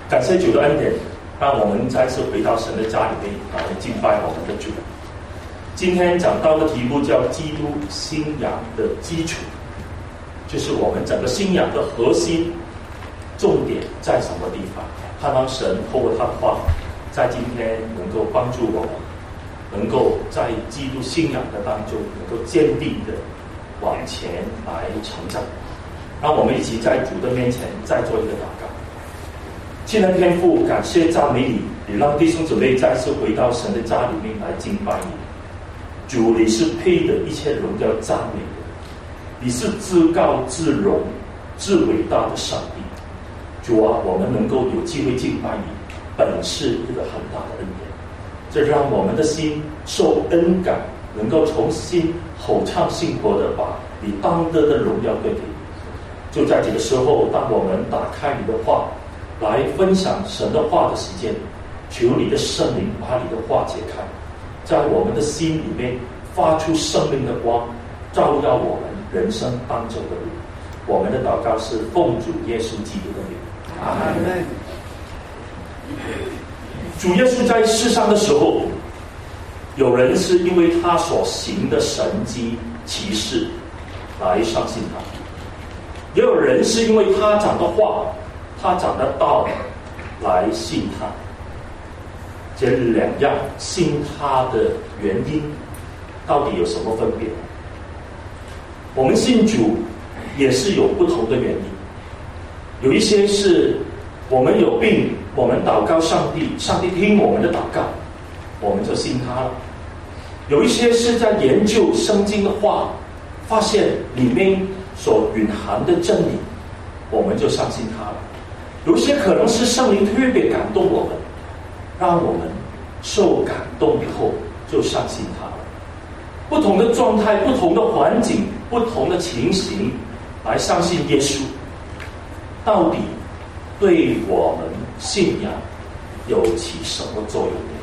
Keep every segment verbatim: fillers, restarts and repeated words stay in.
感谢主的恩典，让我们再次回到神的家里面来敬拜我们的主。今天讲到的题目叫基督信仰的基础，就是我们整个信仰的核心重点在什么地方。盼望神透过他的话，在今天能够帮助我们，能够在基督信仰的当中能够坚定的往前来成长。让我们一起在主的面前再做一个祷告。亲爱的天父，感谢赞美你，你让弟兄姊妹再次回到神的家里面来敬拜你。主，你是配的一切荣耀赞美的，你是至高至荣至伟大的上帝。主啊，我们能够有机会敬拜你，本是一个很大的恩典。这让我们的心受恩感，能够重新口唱心活的把你当得的荣耀归给你。就在这个时候，当我们打开你的话来分享神的话的时间，求你的圣灵把你的话解开，在我们的心里面发出生命的光，照耀我们人生当中的路。我们的祷告是奉主耶稣基督的名，阿们。主耶稣在世上的时候，有人是因为他所行的神迹奇事来相信他，也有人是因为他讲的话，他讲的道来信他。这两样信他的原因到底有什么分别？我们信主也是有不同的原因。有一些是我们有病，我们祷告上帝，上帝听我们的祷告，我们就信他了。有一些是在研究圣经的话，发现里面所蕴含的真理，我们就相信他了。有一些可能是圣灵特别感动我们，让我们受感动以后就相信他了。不同的状态，不同的环境，不同的情形来相信耶稣，到底对我们信仰有起什么作用呢？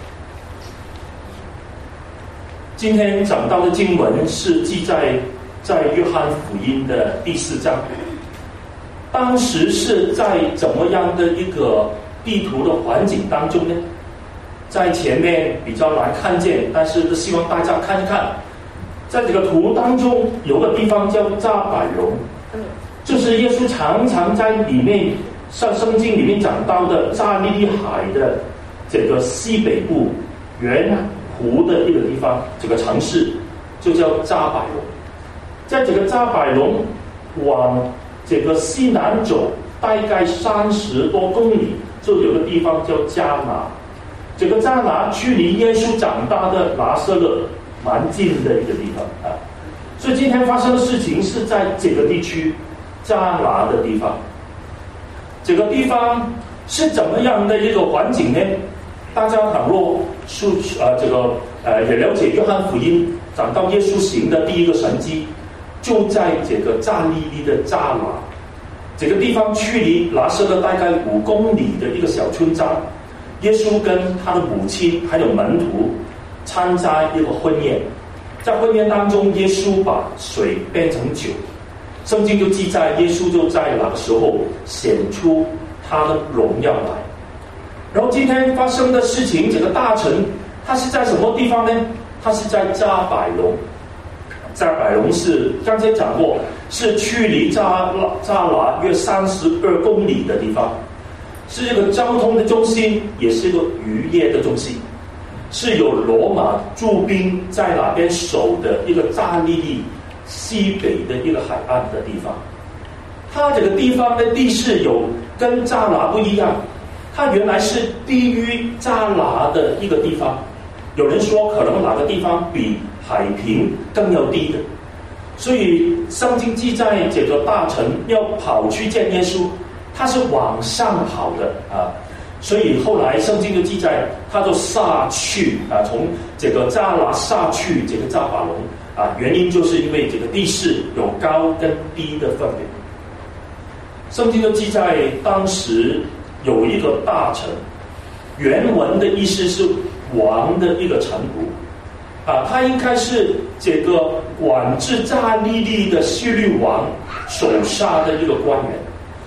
今天讲到的经文是记载在约翰福音的第四章。当时是在怎么样的一个地图的环境当中呢？在前面比较难看见，但是希望大家看一看，在这个图当中有个地方叫扎百荣，就是耶稣常常在里面像圣经里面讲到的加利利海的这个西北部圆湖的一个地方，这个城市就叫扎百荣。在这个扎百荣往这个西南走大概三十多公里，就有个地方叫迦拿。这个迦拿距离耶稣长大的拿撒勒蛮近的一个地方啊，所以今天发生的事情是在这个地区迦拿的地方。这个地方是怎么样的一个环境呢？大家倘若是呃这个呃也了解约翰福音讲到耶稣行的第一个神迹，就在这个加利利的迦拿，这个地方距离拿撒勒大概五公里的一个小村庄。耶稣跟他的母亲还有门徒参加一个婚宴，在婚宴当中，耶稣把水变成酒，圣经就记载耶稣就在那个时候显出他的荣耀来。然后今天发生的事情，这个大城它是在什么地方呢？它是在扎百荣。扎百荣是刚才讲过，是距离扎扎拿约三十二公里的地方，是一个交通的中心，也是一个渔业的中心，是有罗马驻兵在那边守的一个加利利西北的一个海岸的地方。它这个地方的地势有跟扎拿不一样，它原来是低于扎拿的一个地方。有人说可能哪个地方比海平更要低的，所以圣经记载这个大臣要跑去见耶稣，他是往上跑的啊，所以后来圣经就记载他就下去啊，从这个扎拿下去这个扎百荣啊，原因就是因为这个地势有高跟低的分别。圣经就记载当时有一个大臣，原文的意思是王的一个臣仆啊，他应该是这个管制加利利的希律王手下的一个官员。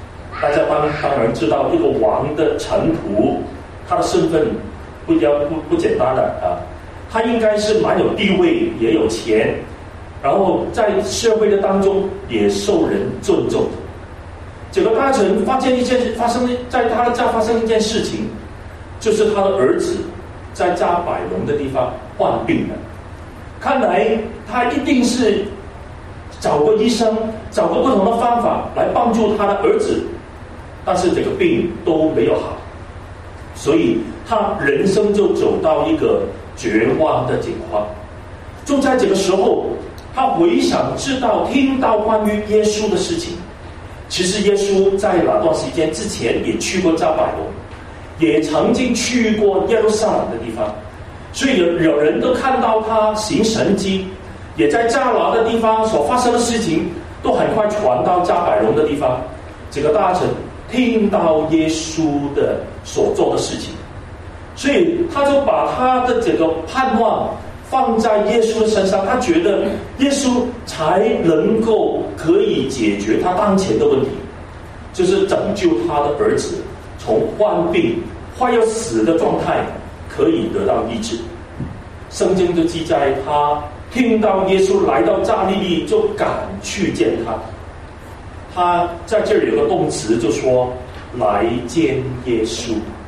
大家当当然知道，一个王的臣仆，他的身份不要不不简单的啊，他应该是蛮有地位，也有钱，然后在社会的当中也受人尊重。这个大臣发现一件发生在他的家发生一件事情，就是他的儿子在加百隆的地方患病了。看来他一定是找个医生，找个不同的方法来帮助他的儿子，但是这个病都没有好，所以他人生就走到一个绝望的境况。就在这个时候，他回想知道听到关于耶稣的事情。其实耶稣在那段时间之前也去过加百隆，也曾经去过耶路撒冷的地方，所以有有人都看到他行神迹，也在加拿的地方所发生的事情都很快传到加百隆的地方。这个大臣听到耶稣的所做的事情，所以他就把他的这个盼望放在耶稣的身上，他觉得耶稣才能够可以解决他当前的问题，就是拯救他的儿子从患病快要死的状态可以得到医治。圣经就记载他听到耶稣来到加利利，就赶去见他。他在这里有个动词，就说来见耶稣，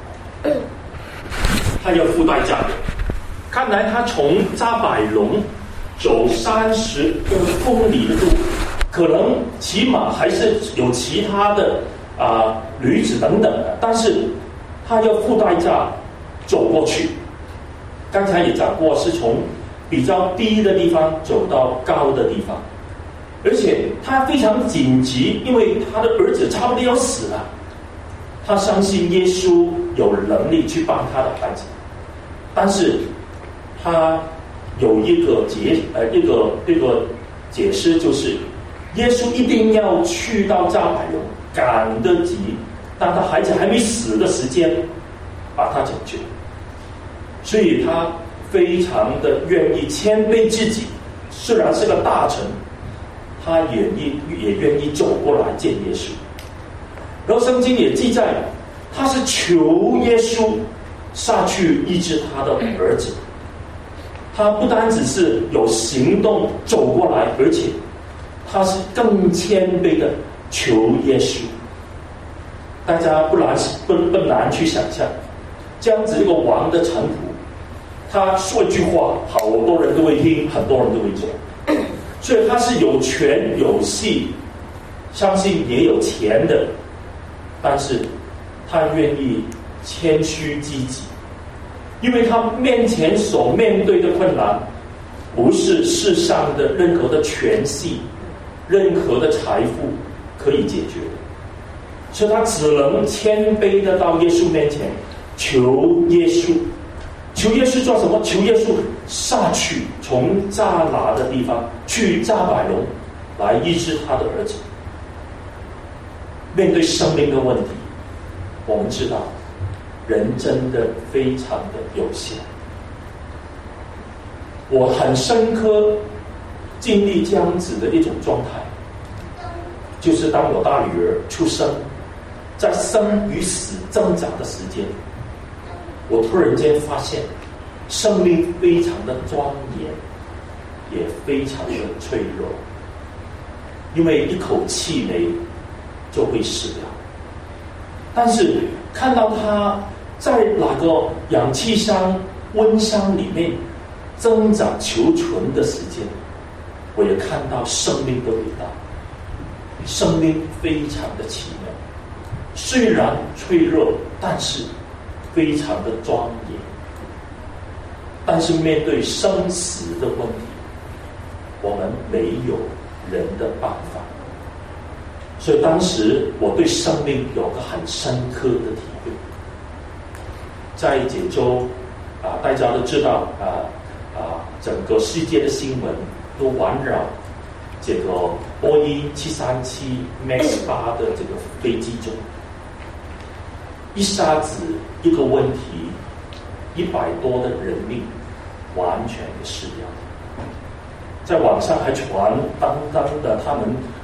他要付代价的。看来他从加百隆走三十多公里的路，可能起码还是有其他的啊、呃、驴子等等的，但是他要付代价走过去。刚才也讲过，是从比较低的地方走到高的地方，而且他非常紧急，因为他的儿子差不多要死了。他相信耶稣有能力去帮他的孩子，但是他有一个解呃一个一个解释，就是耶稣一定要去到加百隆，赶得及，当他孩子还没死的时间把他拯救。所以他非常的愿意谦卑自己，虽然是个大臣，他也意也愿意走过来见耶稣。然后圣经也记载，他是求耶稣下去医治他的儿子。他不单只是有行动走过来，而且他是更谦卑的求耶稣。大家不难不不难去想象，这样子一个王的臣仆，他说一句话，好多人都会听，很多人都会做，所以他是有权有势，相信也有钱的，但是他愿意谦虚积极。因为他面前所面对的困难，不是世上的任何的权势、任何的财富可以解决的，所以他只能谦卑的到耶稣面前，求耶稣，求耶稣做什么？求耶稣下去，从加拿的地方去加百隆，来医治他的儿子。面对生命的问题，我们知道人真的非常的有限。我很深刻经历这样子的一种状态，就是当我大女儿出生，在生与死挣扎的时间，我突然间发现生命非常的庄严，也非常的脆弱，因为一口气没就会死掉。但是看到他在那个氧气箱、温箱里面挣扎求存的时间，我也看到生命的伟大。生命非常的奇妙，虽然脆弱，但是非常的庄严。但是面对生死的问题，我们没有人的办法。所以当时我对生命有个很深刻的体会。在解州啊，大家都知道啊啊，整个世界的新闻都环绕这个波音七三七 Max 八的这个飞机中，一下子一个问题，一百多的人命完全的失掉。在网上还传当当的他们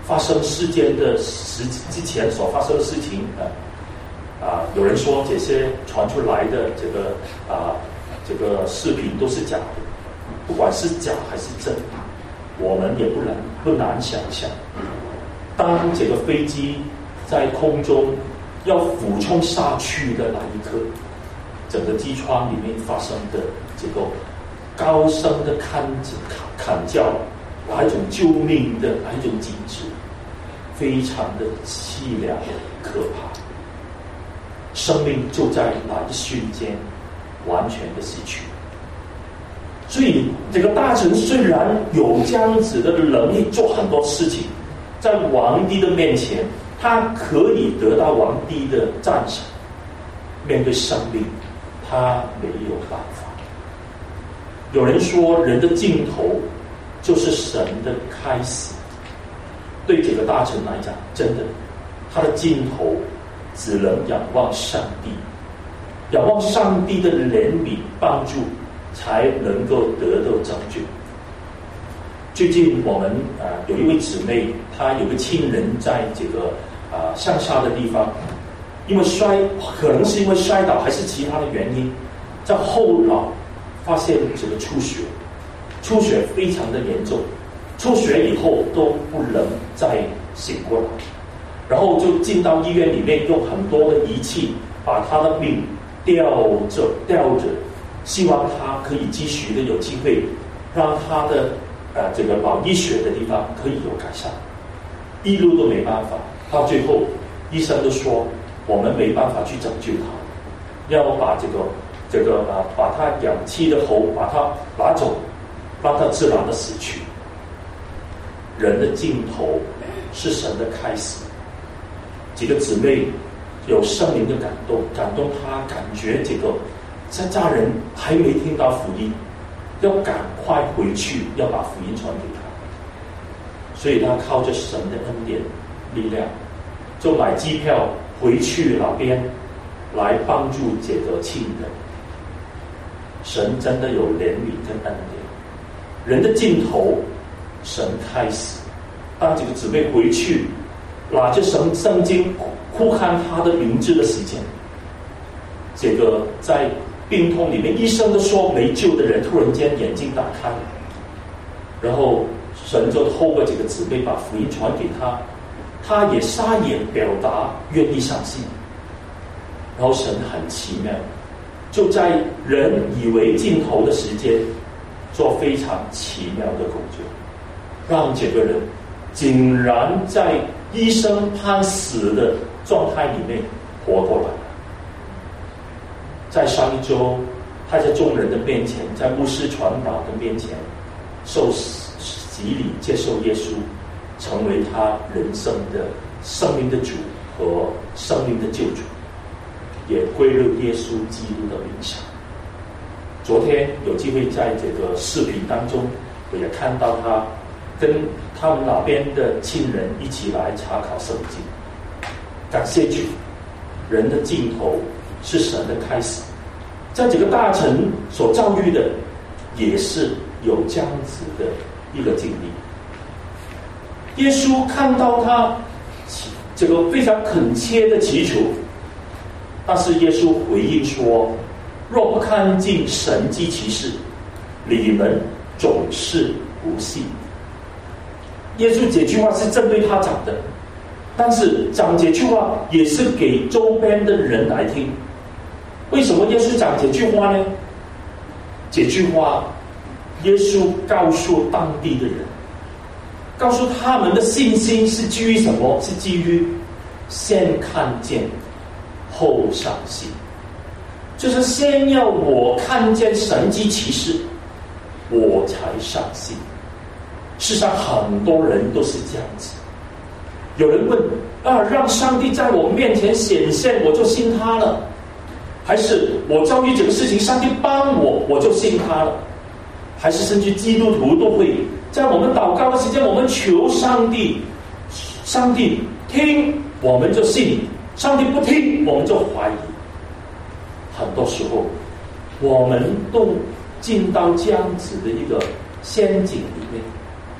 发生事件的时之前所发生的事情啊啊，有人说这些传出来的这个啊这个视频都是假的，不管是假还是真，我们也不难不难想象，当这个飞机在空中要俯冲下去的那一刻，整个机窗里面发生的这个高声的喊喊叫，哪一种救命的哪一种景致，非常的凄凉可怕，生命就在那一瞬间完全的死去。所以这个大臣虽然有这样子的能力做很多事情，在皇帝的面前他可以得到皇帝的赞赏，面对生命他没有办法。有人说人的尽头就是神的开始，对这个大臣来讲，真的他的尽头只能仰望上帝，仰望上帝的怜悯帮助，才能够得到拯救。最近我们啊、呃、有一位姊妹，她有个亲人在这个啊、呃、乡下的地方，因为摔，可能是因为摔倒还是其他的原因，在后脑发现这个出血，出血非常的严重，出血以后都不能再醒过来，然后就进到医院里面，用很多的仪器把他的命吊着吊着，希望他可以继续的有机会让他的呃这个脑溢血的地方可以有改善，一路都没办法，到最后医生都说我们没办法去拯救他，要把这个这个啊把他氧气的喉把他拿走，让他自然的死去。人的尽头是神的开始。几个姊妹有圣灵的感动，感动他感觉这个在家人还没听到福音，要赶快回去，要把福音传给他。所以他靠着神的恩典力量，就买机票回去那边来帮助这个亲人。神真的有怜悯跟恩典，人的尽头神开始。当这个姊妹回去拿着圣圣经哭看他的名字的时间，这个在病痛里面医生都说没救的人突然间眼睛打开了，然后神就透过这个姊妹把福音传给他，他也撒眼表达愿意相信。然后神很奇妙，就在人以为尽头的时间做非常奇妙的工作，让这个人竟然在医生判死的状态里面活过来了。在上一周，他在众人的面前，在牧师传道的面前受洗礼，接受耶稣，成为他人生的生命的主和生命的救主，也归入耶稣基督的名下。昨天有机会在这个视频当中，我也看到他跟他们那边的亲人一起来查考圣经。感谢主，人的尽头是神的开始。在这个大臣所遭遇的也是有这样子的一个经历。耶稣看到他这个非常恳切的祈求，但是耶稣回应说，若不看见神迹奇事，你们总是不信。耶稣这句话是针对他讲的，但是讲这句话也是给周边的人来听。为什么耶稣讲这句话呢？这句话耶稣告诉当地的人，告诉他们的信心是基于什么？是基于先看见后相信，就是先要我看见神迹奇事，我才相信。世上很多人都是这样子。有人问啊，让上帝在我面前显现，我就信他了；还是我遭遇这个事情，上帝帮我，我就信他了；还是甚至基督徒都会在我们祷告的时间，我们求上帝，上帝听我们就信，上帝不听我们就怀疑。很多时候我们都进到这样子的一个陷阱里面，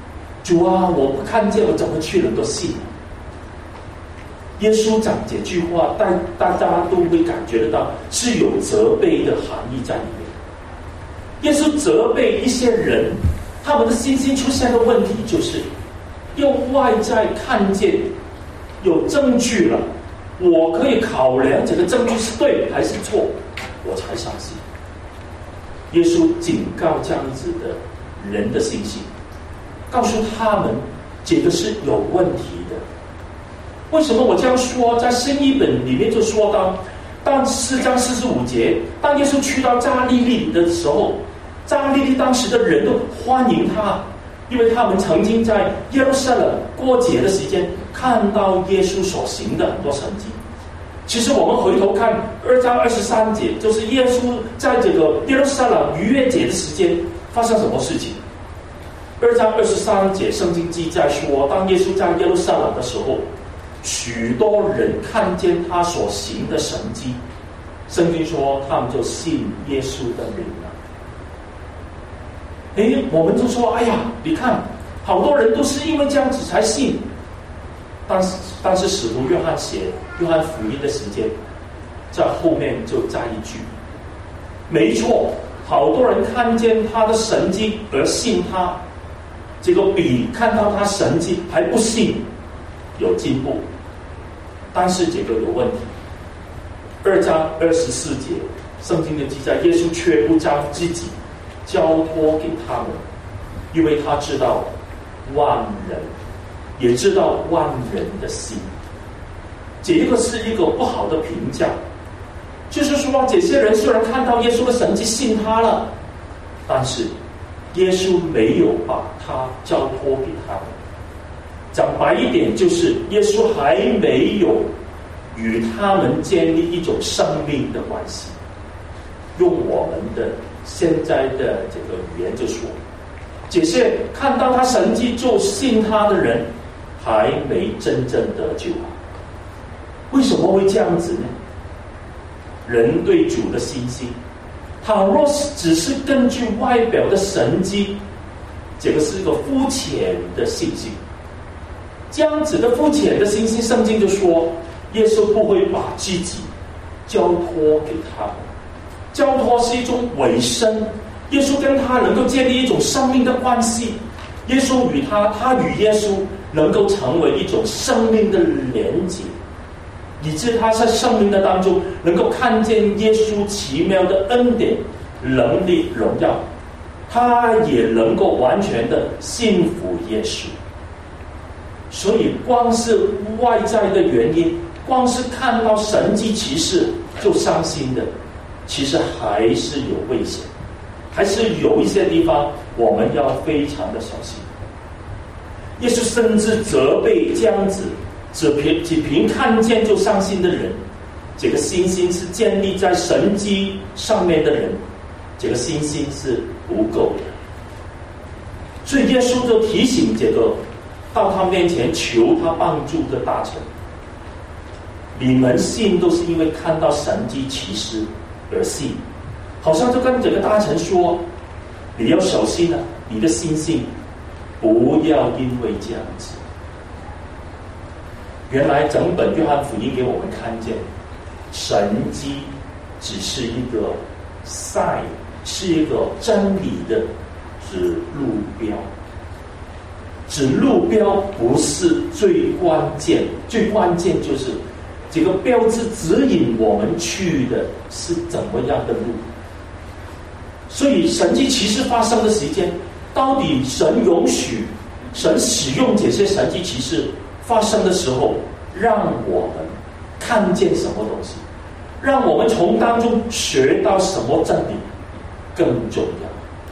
主啊，我不看见，我怎么去能够信？耶稣讲这句话，大大家都会感觉得到是有责备的含义在里面。耶稣责备一些人，他们的信心出现的问题，就是用外在看见有证据了，我可以考量这个证据是对还是错，我才相信。耶稣警告这样子的人的信心，告诉他们这个是有问题的。为什么我这样说？在新译本里面就说到，当四章四十五节，当耶稣去到加利利的时候，加利利当时的人都欢迎他，因为他们曾经在耶路撒冷过节的时间看到耶稣所行的很多神迹。其实我们回头看二章二十三节，就是耶稣在这个耶路撒冷逾越节的时间发生什么事情。二章二十三节圣经记载说，当耶稣在耶路撒冷的时候，许多人看见他所行的神迹，圣经说他们就信耶稣的名了。诶，我们就说，哎呀，你看好多人都是因为这样子才信。但是但是使徒约翰写约翰福音的时间，在后面就加一句，没错，好多人看见他的神迹而信他，这个比看到他神迹还不信有进步。但是这个有问题。二章二十四节圣经的记载，耶稣却不将自己交托给他们，因为他知道万人，也知道万人的心。这个是一个不好的评价，就是说这些人虽然看到耶稣的神迹信他了，但是耶稣没有把他交托给他们。讲白一点，就是耶稣还没有与他们建立一种生命的关系。用我们的现在的这个语言就说，这些看到他神迹就信他的人还没真正得救啊。为什么会这样子呢？人对主的信心，倘若只是根据外表的神迹，这个是一个肤浅的信心。这样子的肤浅的信心，圣经就说耶稣不会把自己交托给他们。交托是一种委身，耶稣跟他能够建立一种生命的关系，耶稣与他，他与耶稣能够成为一种生命的连结，以致他在生命的当中能够看见耶稣奇妙的恩典、能力、荣耀，他也能够完全的信服耶稣。所以光是外在的原因，光是看到神迹奇事就伤心的，其实还是有危险，还是有一些地方我们要非常的小心。耶稣甚至责备这样子只凭只凭看见就伤心的人，这个信心是建立在神迹上面的人，这个信心是不够的。所以耶稣就提醒这个到他面前求他帮助的大臣，你们信都是因为看到神迹奇事而信，好像就跟这个大臣说，你要小心啊，你的信心不要因为这样子。原来整本约翰福音给我们看见，神迹只是一个 sign， 是一个真理的指路标。指路标不是最关键，最关键就是这个标志指引我们去的是怎么样的路。所以神迹奇事发生的时间，到底神允许神使用这些神迹奇事发生的时候，让我们看见什么东西，让我们从当中学到什么真理更重要。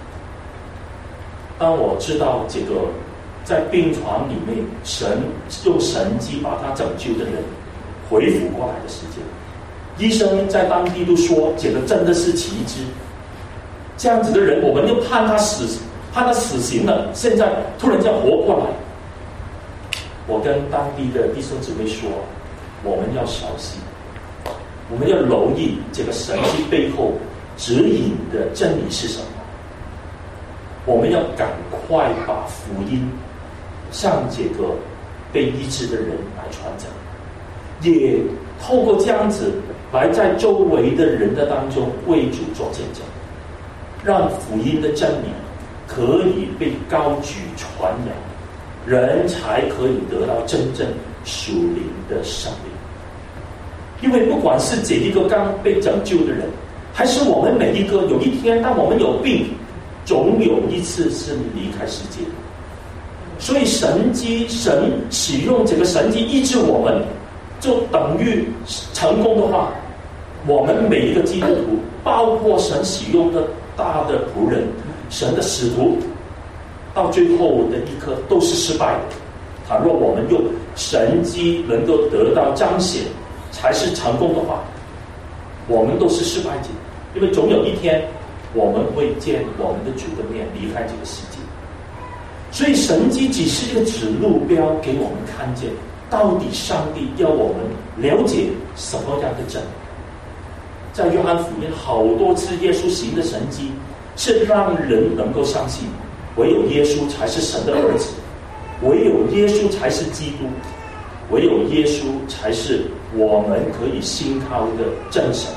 当我知道这个在病床里面神用神迹把他拯救的人恢复过来的时间，医生在当地都说这个真的是奇迹。这样子的人，我们就判他死判他死刑了，现在突然间活过来。我跟当地的弟兄姊妹说，我们要小心，我们要留意这个神迹背后指引的真理是什么。我们要赶快把福音向这个被医治的人来传讲，也透过这样子来在周围的人的当中为主做见证，让福音的真理可以被高举传扬，人才可以得到真正属灵的生命。因为不管是这一个刚被拯救的人，还是我们每一个，有一天当我们有病，总有一次是离开世界。所以神机神使用这个神机医治我们，就等于成功的话，我们每一个基督徒，包括神使用的大的仆人，神的使徒，到最后的一刻都是失败的。倘若我们用神机能够得到彰显才是成功的话，我们都是失败者，因为总有一天我们会见我们的主的面，离开这个世界。所以神迹只是一个指路标，给我们看见到底上帝要我们了解什么样的真理。在约翰福音好多次耶稣行的神迹，是让人能够相信唯有耶稣才是神的儿子，唯有耶稣才是基督，唯有耶稣才是我们可以信靠的真神。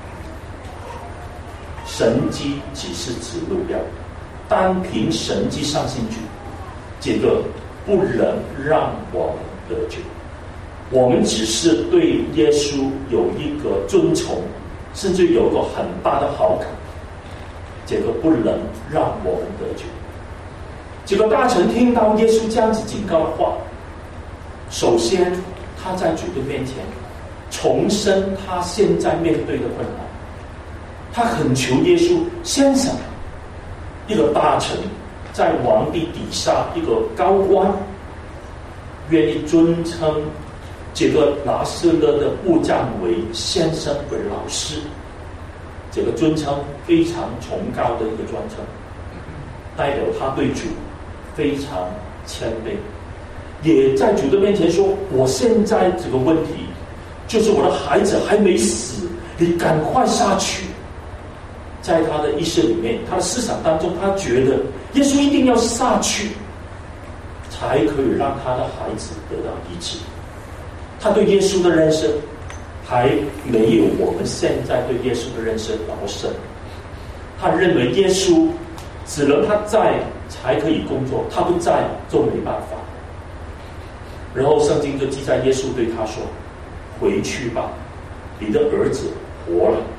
神迹只是指路标，单凭神迹相信主，这个不能让我们得救。我们只是对耶稣有一个尊崇，甚至有个很大的好感，这个不能让我们得救。这个大臣听到耶稣这样子警告的话，首先他在主的面前重申他现在面对的困难，他恳求耶稣，先生，一个大臣在皇帝底下一个高官，愿意尊称这个拿撒勒的部长为先生为老师，这个尊称非常崇高的一个尊称，代表他对主非常谦卑，也在主的面前说，我现在这个问题就是我的孩子还没死，你赶快下去。在他的意识里面，他的思想当中，他觉得耶稣一定要下去才可以让他的孩子得到医治。他对耶稣的认识还没有我们现在对耶稣的认识那么深，他认为耶稣只能他在才可以工作，他不在就没办法。然后圣经就记载耶稣对他说，回去吧，你的儿子活了。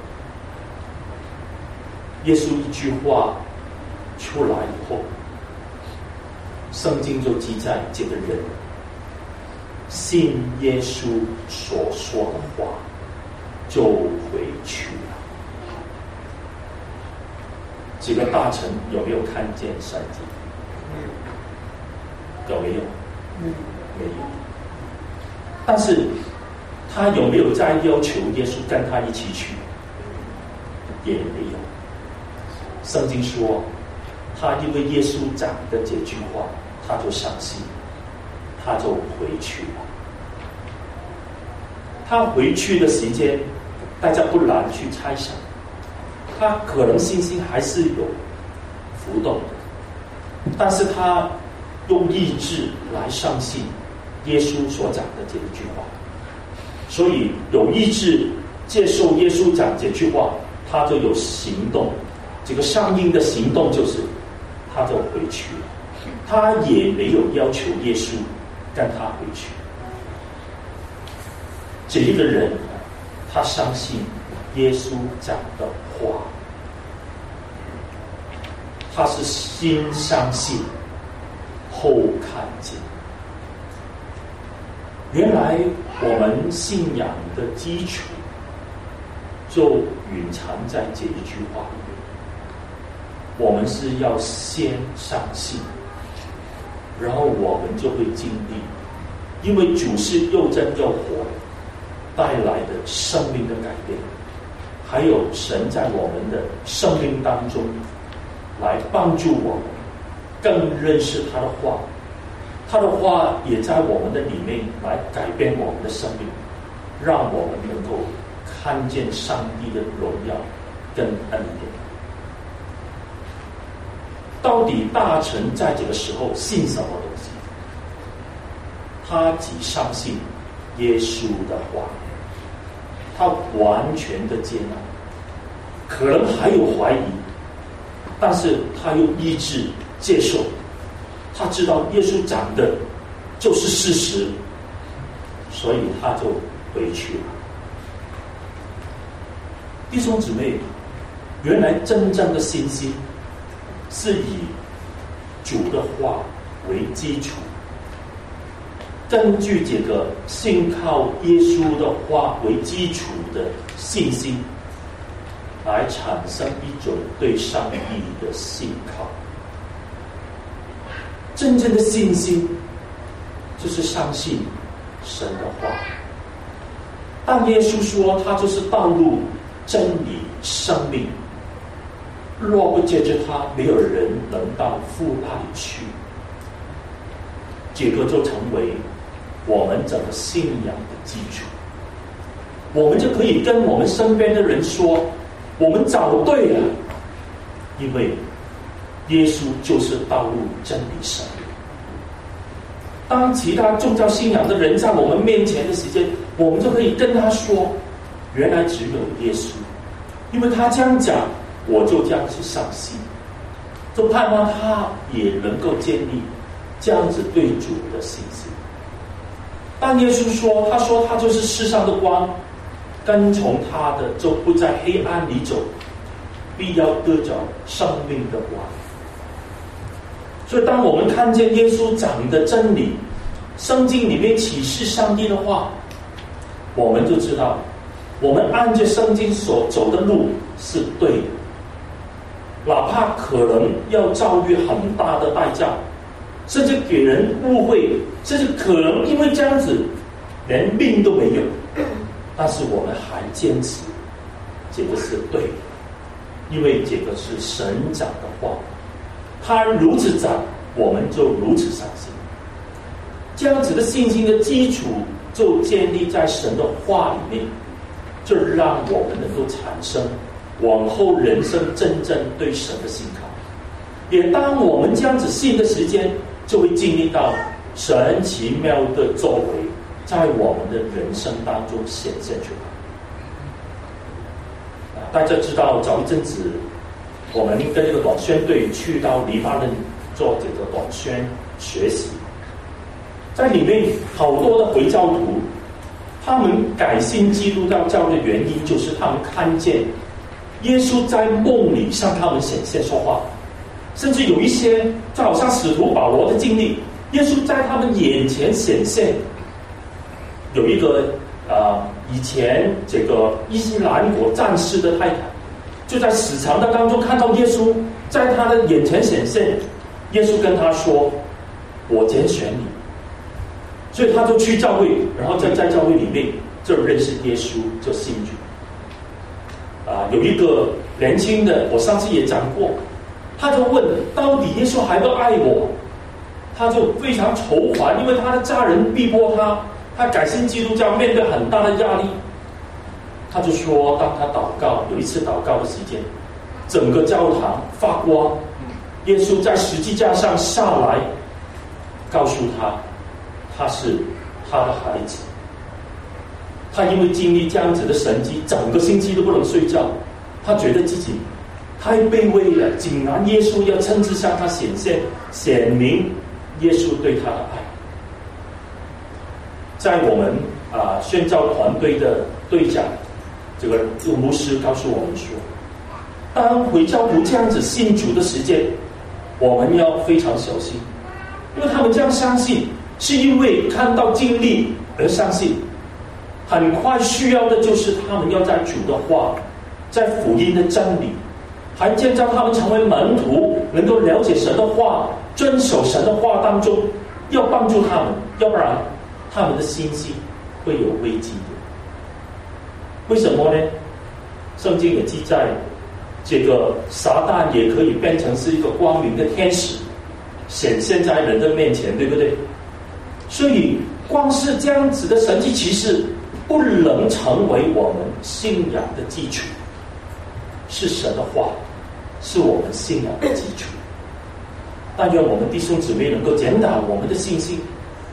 耶稣一句话出来以后，圣经就记载这个人信耶稣所说的话，就回去了。这个大臣有没有看见神迹？有没有？没有。但是他有没有在要求耶稣跟他一起去？也没有。圣经说，他因为耶稣讲的这句话，他就相信，他就回去了。他回去的时间，大家不难去猜想，他可能信心还是有浮动的，但是他用意志来相信耶稣所讲的这一句话，所以有意志接受耶稣讲这句话，他就有行动。这个相应的行动就是，他就回去了，他也没有要求耶稣跟他回去。这一个人，他相信耶稣讲的话，他是先相信后看见。原来我们信仰的基础就蕴藏在这一句话里面。我们是要先相信，然后我们就会经历，因为主是又真又活带来的生命的改变，还有神在我们的生命当中来帮助我们更认识他的话，他的话也在我们的里面来改变我们的生命，让我们能够看见上帝的荣耀跟恩典。到底大臣在这个时候信什么东西？ 他只相信耶稣的话，他完全的接纳，可能还有怀疑，但是他又意志接受。他知道耶稣讲的就是事实，所以他就回去了。弟兄姊妹，原来真正的信心是以主的话为基础，根据这个信靠耶稣的话为基础的信心，来产生一种对上帝的信靠。真正的信心就是相信神的话。当耶稣说他就是道路、真理、生命，若不借着他，没有人能到父那里去。这个就成为我们整个信仰的基础。我们就可以跟我们身边的人说，我们找对了，因为耶稣就是道路、真理、生命。当其他宗教信仰的人在我们面前的时间，我们就可以跟他说，原来只有耶稣，因为他这样讲，我就这样去相信，就盼望他也能够建立这样子对主的信心。当耶稣说，他说他就是世上的光，跟从他的就不在黑暗里走，必要得着生命的光。所以当我们看见耶稣讲的真理，圣经里面启示上帝的话，我们就知道我们按着圣经所走的路是对的，哪怕可能要遭遇很大的代价，甚至给人误会，甚至可能因为这样子连命都没有，但是我们还坚持这个是对的，因为这个是神讲的话，他如此讲，我们就如此相信。这样子的信心的基础就建立在神的话里面，就让我们能够产生往后人生真正对神的信靠。也当我们这样子信的时间，就会经历到神奇妙的作为在我们的人生当中显现出来。大家知道早一阵子我们跟这个短宣队去到黎巴嫩做这个短宣学习，在里面好多的回教徒，他们改信基督教的原因就是他们看见耶稣在梦里向他们显现说话，甚至有一些就好像使徒保罗的经历，耶稣在他们眼前显现。有一个呃以前这个伊斯兰国战士的太太，就在死缠的当中看到耶稣在他的眼前显现，耶稣跟他说，我拣选你。所以他就去教会，然后在在教会里面就认识耶稣，就信主。啊，有一个年轻的，我上次也讲过，他就问，到底耶稣还不爱我？他就非常愁烦，因为他的家人逼迫他，他改信基督教，面对很大的压力。他就说，当他祷告，有一次祷告的时间，整个教堂发光，耶稣在十字架上下来，告诉他他是他的孩子。他因为经历这样子的神迹，整个星期都不能睡觉，他觉得自己太卑微了，竟然耶稣要亲自向他显现，显明耶稣对他的爱。在我们啊、呃、宣教团队的队长这个杜牧师告诉我们说，当回教徒这样子信主的时间，我们要非常小心，因为他们这样相信是因为看到经历而相信，很快需要的就是他们要在主的话，在福音的真理，还建造他们成为门徒，能够了解神的话，遵守神的话当中，要帮助他们，要不然他们的信心会有危机的。为什么呢？圣经也记载，这个撒旦也可以变成是一个光明的天使，显现在人的面前，对不对？所以光是这样子的神迹奇事不能成为我们信仰的基础，是神的话是我们信仰的基础。但愿我们弟兄姊妹能够检讨我们的信心，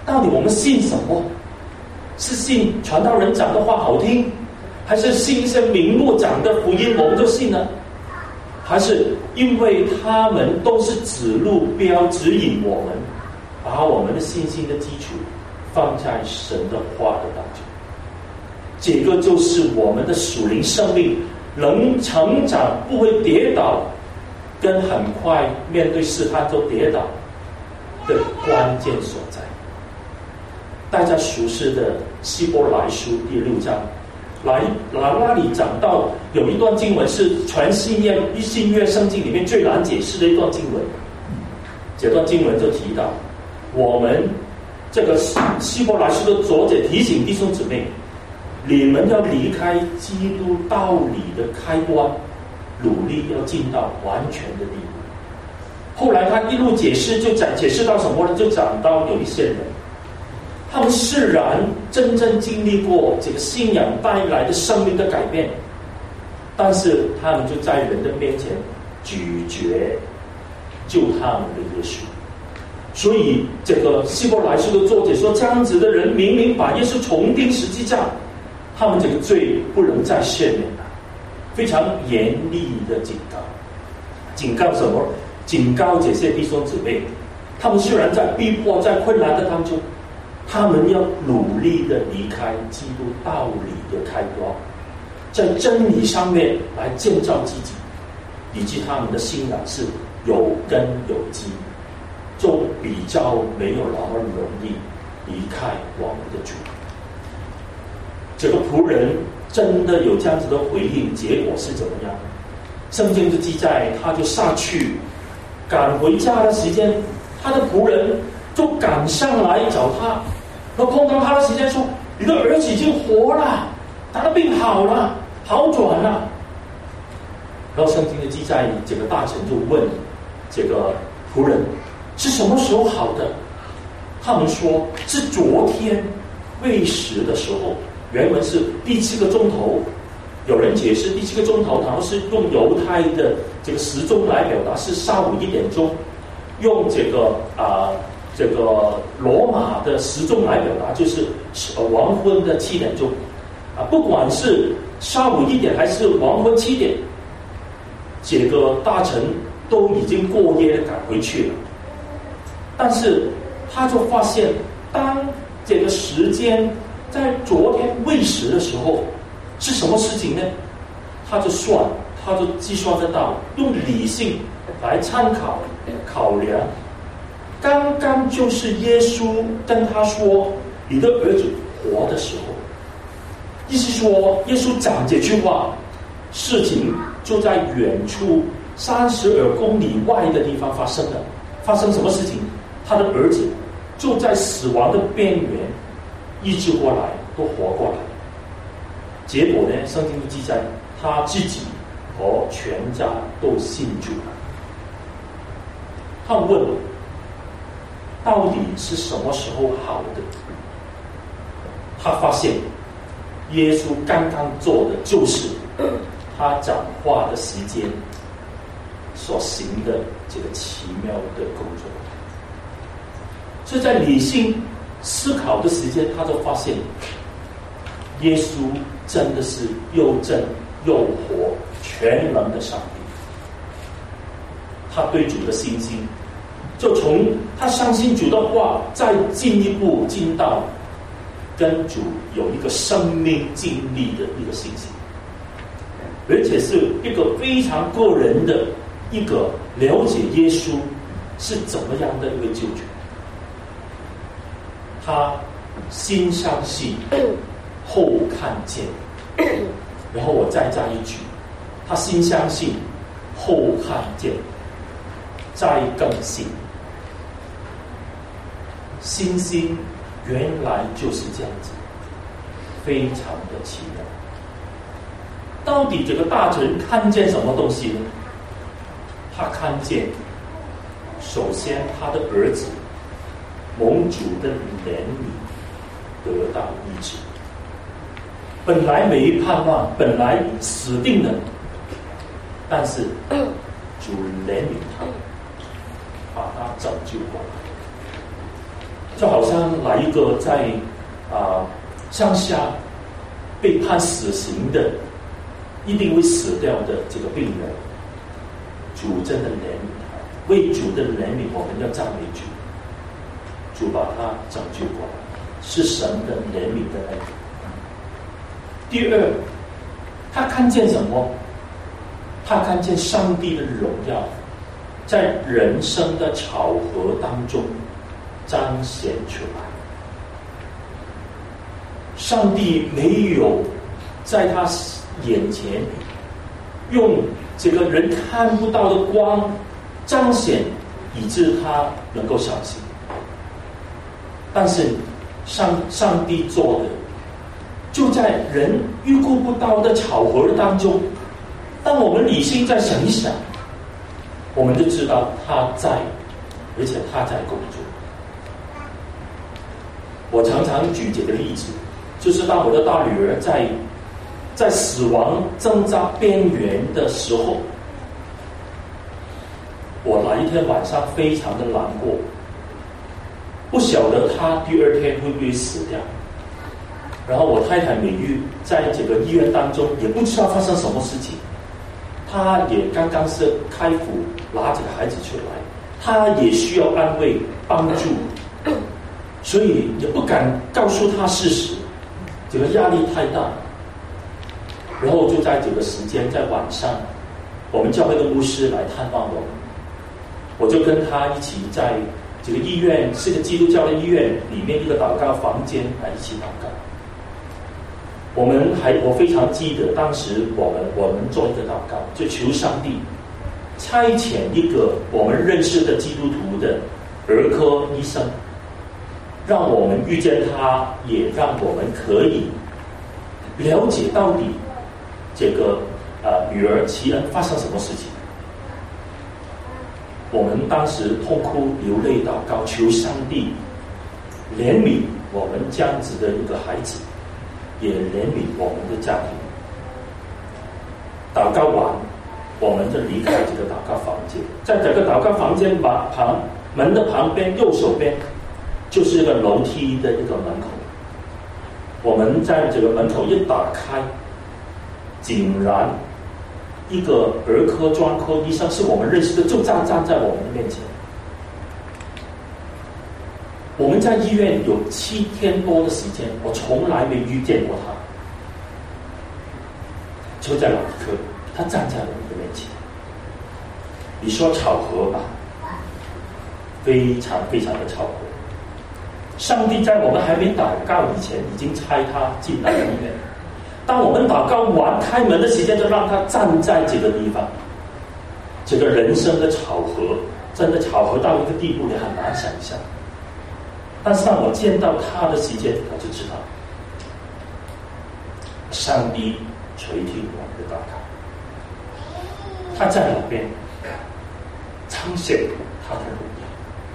到底我们信什么？是信传道人讲的话好听，还是信一些名目讲的福音我们就信了？还是因为他们都是指路标指引我们，把我们的信心的基础放在神的话的当中？这个就是我们的属灵生命能成长，不会跌倒，跟很快面对试探都跌倒的关键所在。大家熟悉的希伯来书第六章，来来那里讲到有一段经文是全新约一新约圣经里面最难解释的一段经文。这段经文就提到，我们这个希伯来书的作者提醒弟兄姊妹，你们要离开基督道理的开端，努力要进到完全的地步。后来他一路解释，就讲解释到什么呢？就讲到有一些人，他们虽然真正经历过这个信仰带来的生命的改变，但是他们就在人的面前拒绝救他们的耶稣。所以这个希伯来书的作者说，这样子的人明明把耶稣重钉十字架，他们这个罪不能再赦免了，非常严厉的警告。警告什么？警告这些弟兄姊妹，他们虽然在逼迫在困难的当中，他们要努力的离开基督道理的开端，在真理上面来建造自己，以及他们的信仰是有根有基，就比较没有那么容易离开我们的主。这个仆人真的有这样子的回应，结果是怎么样？圣经就记载，他就下去赶回家的时间，他的仆人就赶上来找他，然后碰到他的时间说，你的儿子已经活了，他的病好了，好转了。然后圣经的记载，这个大臣就问这个仆人，是什么时候好的？他们说是昨天喂食的时候。原文是第七个钟头，有人解释第七个钟头好像是用犹太的这个时钟来表达，是下午一点钟；用这个啊、呃、这个罗马的时钟来表达，就是黄昏的七点钟。啊，不管是下午一点还是黄昏七点，这个大臣都已经过夜赶回去了。但是他就发现，当这个时间在昨天喂食的时候是什么事情呢？他就算，他就计算得到，用理性来参考考量，刚刚就是耶稣跟他说你的儿子活的时候。意思说耶稣讲这句话，事情就在远处三十二公里外的地方发生了。发生什么事情？他的儿子就在死亡的边缘医治过来，都活过来。结果呢，圣经记载他自己和全家都信主了。他问，到底是什么时候好的？他发现耶稣刚刚做的就是他讲话的时间所行的这个奇妙的工作。所以在理性思考的时间，他就发现耶稣真的是又真又活全能的上帝。他对主的信心就从他相信主的话，再进一步进到跟主有一个生命经历的一个信心，而且是一个非常个人的一个了解耶稣是怎么样的一个救主。他先相信后看见，然后我再加一句，他先相信后看见再更信。信心原来就是这样子，非常的奇妙。到底这个大臣看见什么东西呢？他看见首先他的儿子蒙主的怜悯得到医治，本来没盼望，本来死定了，但是主怜悯他，把他拯救过来。 就好像来一个在啊乡下被判死刑的，一定会死掉的这个病人，主真的怜悯他，为主的怜悯，我们要赞美主，主把他拯救过来，是神的怜悯的爱。第二，他看见什么？他看见上帝的荣耀在人生的巧合当中彰显出来。上帝没有在他眼前用这个人看不到的光彰显，以致他能够相信。但是上上帝做的，就在人预估不到的巧合当中，当我们理性再想一想，我们就知道他在，而且他在工作。我常常举这个例子，就是当我的大女儿在在死亡挣扎边缘的时候，我那一天晚上非常的难过，不晓得她第二天会不会死掉。然后我太太美玉在这个医院当中也不知道发生什么事情，她也刚刚是开腹拿这个孩子出来，她也需要安慰帮助，所以也不敢告诉她事实，这个压力太大。然后就在这个时间，在晚上，我们教会的牧师来探望我们，我就跟他一起在这个医院，是个基督教的医院里面一个祷告房间来一起祷告。我们还我非常记得当时我们我们做一个祷告，就求上帝差遣一个我们认识的基督徒的儿科医生，让我们遇见他，也让我们可以了解到底这个呃女儿齐恩发生什么事情。我们当时痛哭流泪祷告，求上帝怜悯我们这样子的一个孩子，也怜悯我们的家庭。祷告完，我们就离开这个祷告房间，在这个祷告房间旁门的旁边右手边就是一个楼梯的一个门口。我们在这个门口一打开，竟然一个儿科专科医生是我们认识的，就站站在我们的面前。我们在医院有七天多的时间，我从来没遇见过他，就在那一刻，他站在我们的面前。你说巧合吧？非常非常的巧合。上帝在我们还没祷告以前，已经差他进来医院。当我们祷告完开门的时间，就让他站在这个地方。这个人生的巧合，真的巧合到一个地步，你很难想象。但是当我见到他的时间，我就知道，上帝垂听我们的祷告。他在那边彰显他的荣耀。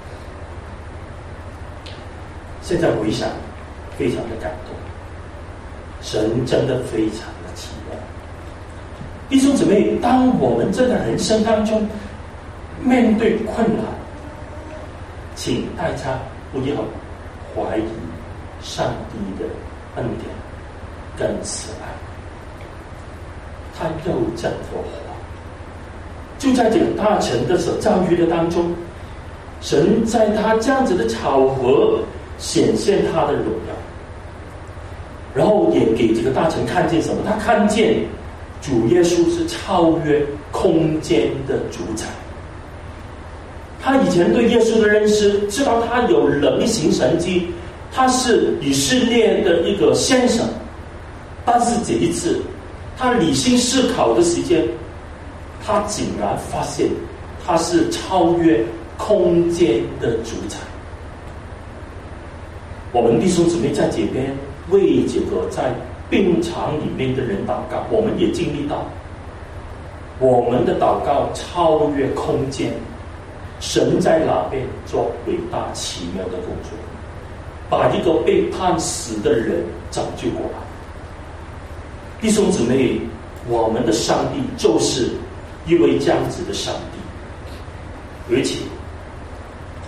现在回想，非常的感动。神真的非常的奇妙。弟兄姊妹，当我们这个人生当中面对困难，请大家不要怀疑上帝的恩典跟慈爱，他又真的活。就在这个大臣的所遭遇的当中，神在他这样子的巧合显现他的荣耀。然后也给这个大臣看见什么？他看见主耶稣是超越空间的主宰。他以前对耶稣的认识，知道他有能力行神迹，他是以色列的一个先生。但是这一次，他理性思考的时间，他竟然发现他是超越空间的主宰。我们弟兄姊妹在这边为这个在病床里面的人祷告，我们也经历到，我们的祷告超越空间，神在哪边做伟大奇妙的工作，把一个被判死的人拯救过来。弟兄姊妹，我们的上帝就是一位这样子的上帝，而且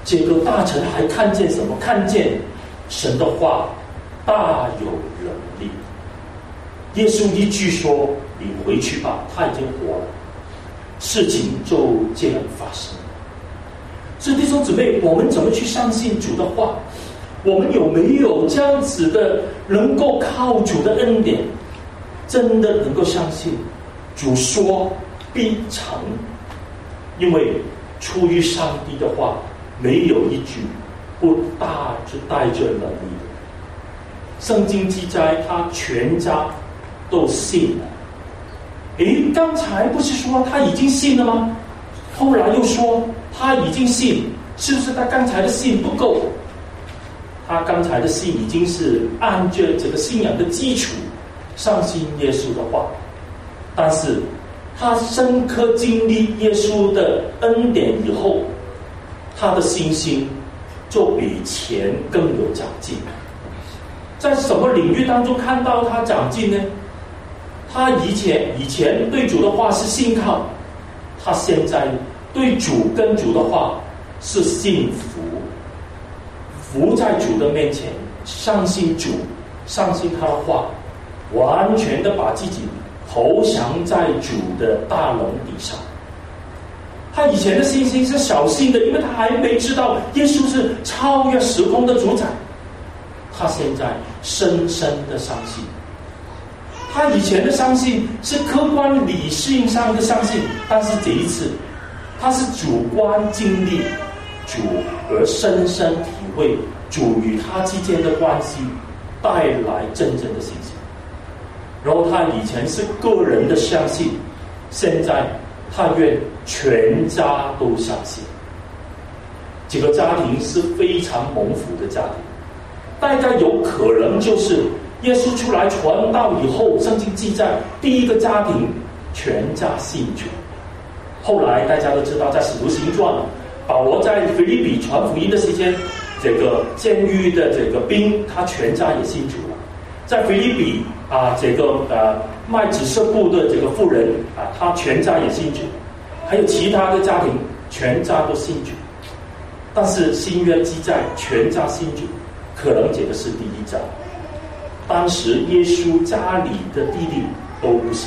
这个大臣还看见什么？看见神的话大有能力。耶稣一句说：“你回去吧。”他已经活了，事情就这样发生。所以弟兄姊妹，我们怎么去相信主的话？我们有没有这样子的能够靠主的恩典，真的能够相信主说必成？因为出于上帝的话，没有一句不大就带着能力的。圣经记载他全家都信了。诶，刚才不是说他已经信了吗？后来又说他已经信，是不是他刚才的信不够？他刚才的信已经是按照这个信仰的基础相信耶稣的话，但是他深刻经历耶稣的恩典以后，他的信心就比前更有长进。在什么领域当中看到他长进呢？他以前以前对主的话是信靠，他现在对主跟主的话是信服，服在主的面前，相信主，相信他的话，完全的把自己投降在主的大能底下。他以前的信心是小心的，因为他还没知道耶稣是超越时空的主宰。他现在深深的相信，他以前的相信是客观理性上的相信，但是这一次他是主观经历主而深深体会主与他之间的关系，带来真正的信心。然后他以前是个人的相信，现在他愿全家都相信。这个家庭是非常蒙福的家庭，大概有可能就是耶稣出来传道以后，圣经记载第一个家庭全家信主。后来大家都知道，在使徒行传，保罗在腓立比传福音的时间，这个监狱的这个兵他全家也信主了。在腓立比啊，这个呃卖紫色布的这个妇人啊，他全家也信主，还有其他的家庭全家都信主。但是新约记载全家信主，可能这个是第一章。当时耶稣家里的弟弟都不信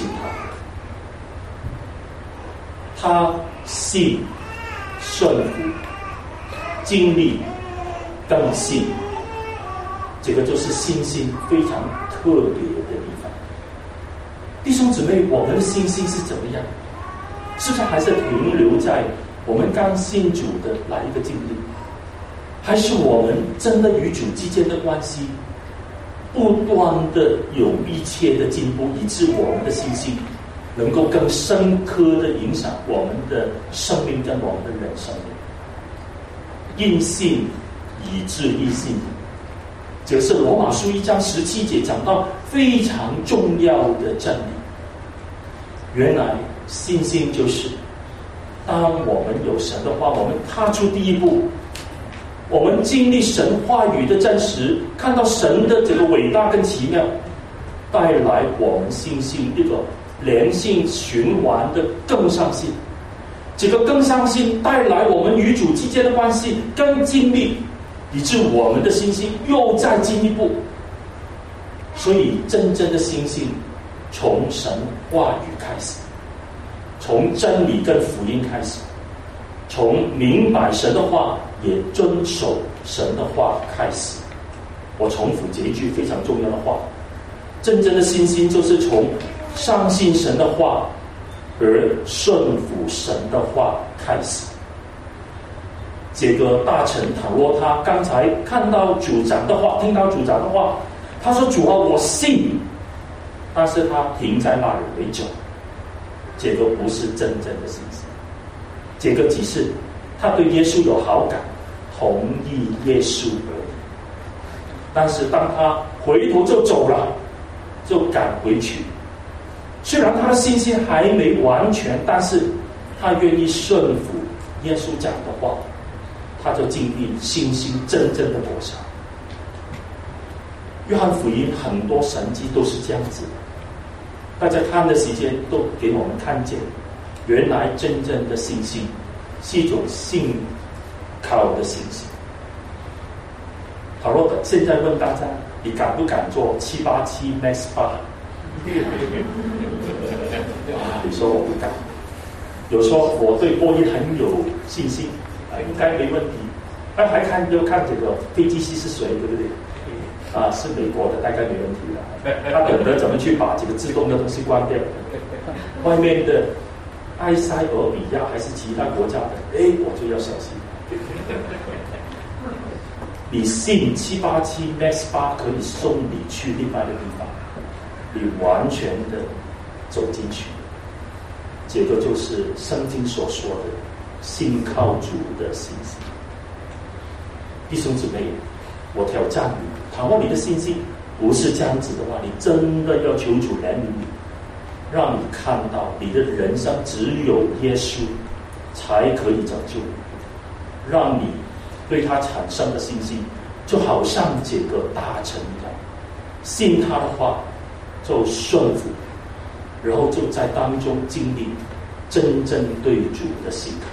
他，他信顺服，经历更信，这个就是信心非常特别的地方。弟兄姊妹，我们的信心是怎么样？是不是还是停留在我们刚信主的哪一个经历？还是我们真的与主之间的关系不断的有密切的进步，以致我们的信心能够更深刻的影响我们的生命跟我们的人生？因信以致异信，这是罗马书一章十七节讲到非常重要的真理。原来信心就是当我们有神的话，我们踏出第一步，我们经历神话语的真实，看到神的这个伟大跟奇妙，带来我们信心一个连性循环的更相信。这个更相信带来我们与主之间的关系更紧密，以致我们的信心又再进一步。所以真正的信心从神话语开始，从真理跟福音开始，从明白神的话也遵守神的话开始。我重复这一句非常重要的话，真正的信心就是从相信神的话而顺服神的话开始。这个大臣倘若他刚才看到主讲的话，听到主讲的话，他说主啊我信，但是他停在那里没走，这个不是真正的信心，这个只是他对耶稣有好感，同意耶稣而已。但是当他回头就走了，就赶回去，虽然他的信心还没完全，但是他愿意顺服耶稣讲的话，他就经历信心真正的磨杀。约翰福音很多神迹都是这样子的，大家看的时间都给我们看见，原来真正的信心是一种信靠的信心。好了，现在问大家，你敢不敢做七八七 Max 八？你说我不敢。有说我对波音很有信心，啊，应该没问题。哎，还看要看这个飞机师是谁，对不对？啊，是美国的，大概没问题了。他懂得怎么去把这个自动的东西关掉。外面的埃塞俄比亚还是其他国家的，哎，我就要小心。你信七八七 Max 八可以送你去另外的地方，你完全的走进去，这个就是圣经所说的信靠主的信心。弟兄姊妹，我挑战你，倘若你的信心不是这样子的话，你真的要求主怜悯你，让你看到你的人生只有耶稣才可以拯救你，让你对他产生的信心，就好像这个大臣一样，信他的话就顺服，然后就在当中经历真正对主的信靠。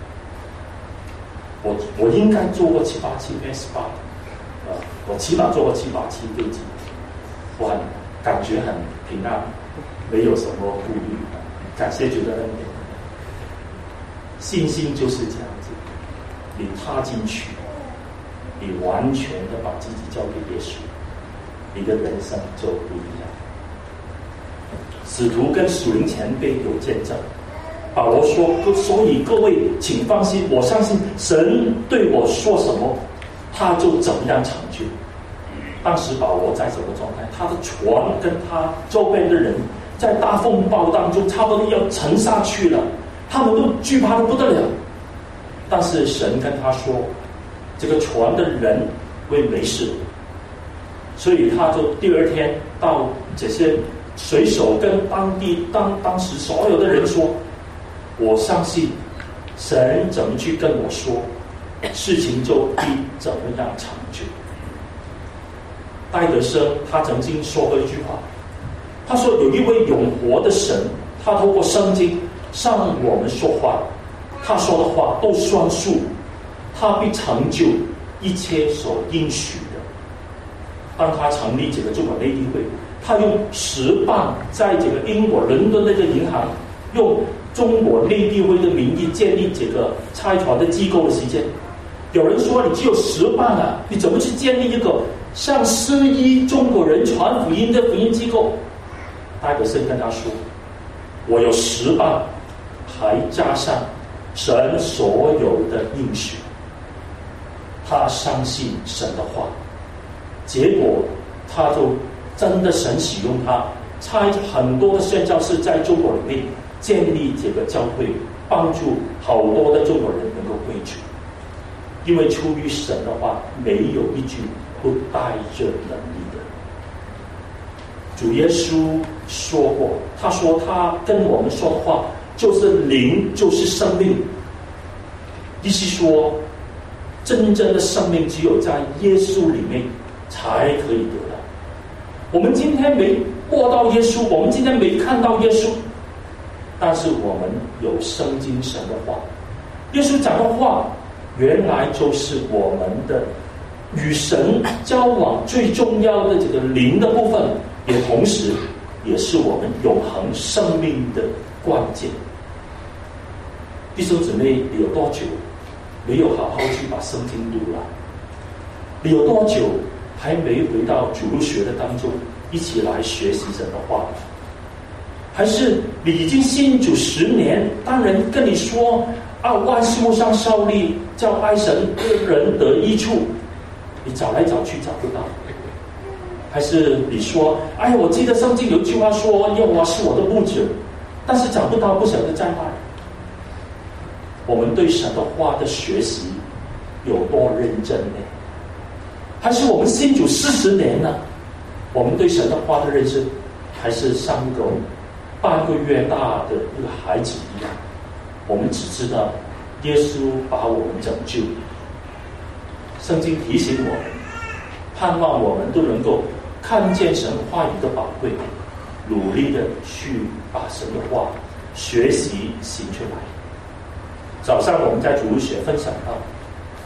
我我应该坐过七八七 S 八，呃，我起码坐过七八七飞机，我很感觉很平安，没有什么顾虑，感谢主的恩典。信心就是这样子，你踏进去，你完全的把自己交给耶稣，你的人生就不一样。使徒跟属灵前辈有见证，保罗说，所以各位请放心，我相信神对我说什么，他就怎么样成就。当时保罗在什么状态？他的船跟他周边的人在大风暴当中差不多要沉下去了，他们都惧怕得不得了。但是神跟他说，这个船的人会没事，所以他就第二天到这些水手跟当地当当时所有的人说，我相信神怎么去跟我说，事情就必怎么样成就。戴德生他曾经说过一句话，他说有一位永活的神，他透过圣经向我们说话，他说的话都算数，他必成就一切所应许的。当他成立这个中国内地会，他用十磅在这个英国伦敦那个银行用中国内地会的名义建立这个拆船的机构的时间，有人说你只有十磅啊，你怎么去建立一个向失依中国人传福音的福音机构？戴德生跟他说，我有十磅，还加上神所有的应许。他相信神的话，结果他就真的神使用他，差很多的宣教士在中国里面建立这个教会，帮助好多的中国人能够归主。因为出于神的话，没有一句不带着能力的。主耶稣说过，他说他跟我们说的话就是灵，就是生命。意思说，真正的生命只有在耶稣里面才可以得到。我们今天没握到耶稣，我们今天没看到耶稣，但是我们有圣经神的话，耶稣讲的话原来就是我们的与神交往最重要的这个灵的部分，也同时也是我们永恒生命的关键。弟兄姊妹，你有多久没有好好去把圣经读了？你有多久还没回到主日学的当中一起来学习神的话？还是你已经信主十年，当人跟你说啊，万事互相效力，叫爱神人得益处，你找来找去找不到？还是你说，哎，我记得圣经有一句话说，耶和华是我的牧者，但是找不到，不晓得在哪里？我们对神的话的学习有多认真呢？还是我们信主四十年了，我们对神的话的认识还是像一个半个月大的一个孩子一样？我们只知道耶稣把我们拯救。圣经提醒我们，盼望我们都能够看见神话语的宝贵，努力的去把神的话学习行出来。早上我们在主日学分享到，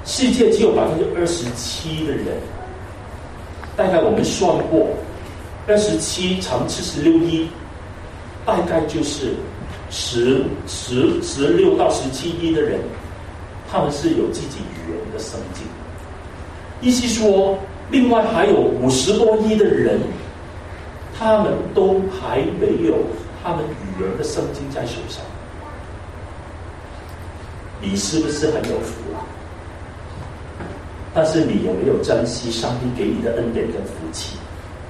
世界只有百分之二十七的人，大概我们算过，二十七乘七十六亿，大概就是十十十六到十七亿的人，他们是有自己语言的圣经。意思说，另外还有五十多亿的人，他们都还没有他们语言的圣经在手上。你是不是很有福啊？但是你有没有珍惜上帝给你的恩典跟福气？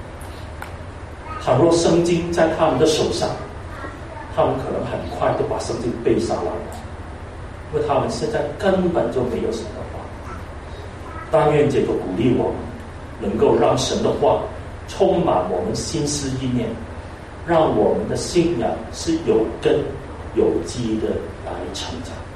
倘若圣经在他们的手上，他们可能很快就把圣经背下来了，因为他们现在根本就没有神的话。但愿这个鼓励我们，能够让神的话充满我们心思意念，让我们的信仰是有根有基的来成长。